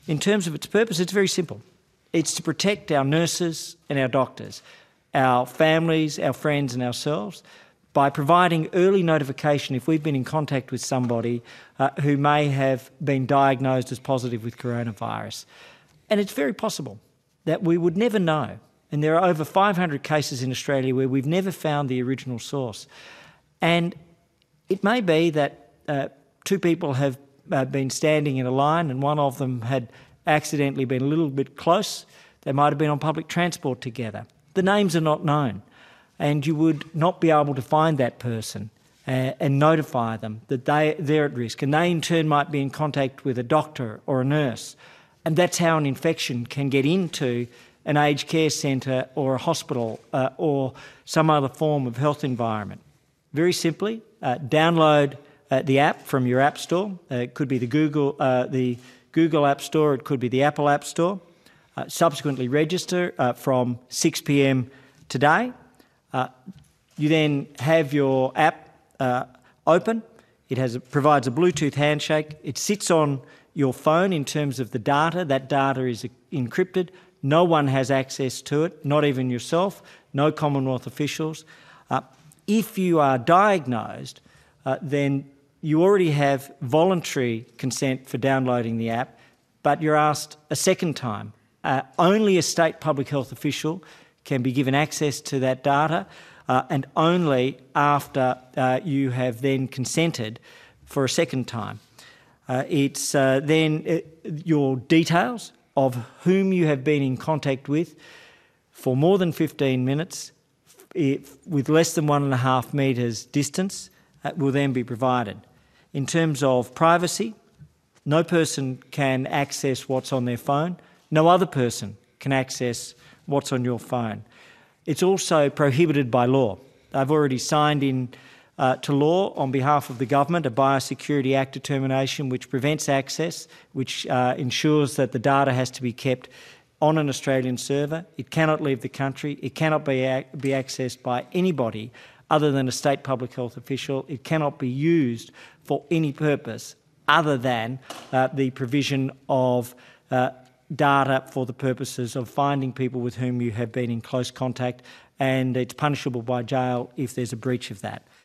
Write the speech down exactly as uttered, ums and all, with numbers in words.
In terms of its purpose, it's very simple. It's to protect our nurses and our doctors, our families, our friends and ourselves, by providing early notification if we've been in contact with somebody uh, who may have been diagnosed as positive with coronavirus. And it's very possible that we would never know. And there are over five hundred cases in Australia where we've never found the original source. And it may be that uh, two people have uh, been standing in a line and one of them had accidentally been a little bit close. They might have been on public transport together. The names are not known, and you would not be able to find that person uh, and notify them that they, they're at risk. And they in turn might be in contact with a doctor or a nurse. And that's how an infection can get into an aged care centre or a hospital uh, or some other form of health environment. Very simply, uh, download uh, the app from your app store. Uh, it could be the Google, uh, the Google App Store, it could be the Apple App Store. Uh, subsequently register uh, from six p m today. Uh, you then have your app uh, open. It has a, provides a Bluetooth handshake. It sits on your phone in terms of the data. That data is encrypted. No one has access to it, not even yourself, no Commonwealth officials. Uh, if you are diagnosed, uh, then you already have voluntary consent for downloading the app, but you're asked a second time. Uh, only a state public health official can be given access to that data, uh, and only after uh, you have then consented for a second time. Uh, it's uh, then uh, your details of whom you have been in contact with for more than fifteen minutes if, with less than one and a half metres distance uh, will then be provided. In terms of privacy, no person can access what's on their phone. No other person can access what's on your phone. It's also prohibited by law. I've already signed in uh, to law on behalf of the government a Biosecurity Act determination which prevents access, which uh, ensures that the data has to be kept on an Australian server. It cannot leave the country. It cannot be, ac be accessed by anybody other than a state public health official. It cannot be used for any purpose other than uh, the provision of uh, data for the purposes of finding people with whom you have been in close contact, and it's punishable by jail if there's a breach of that.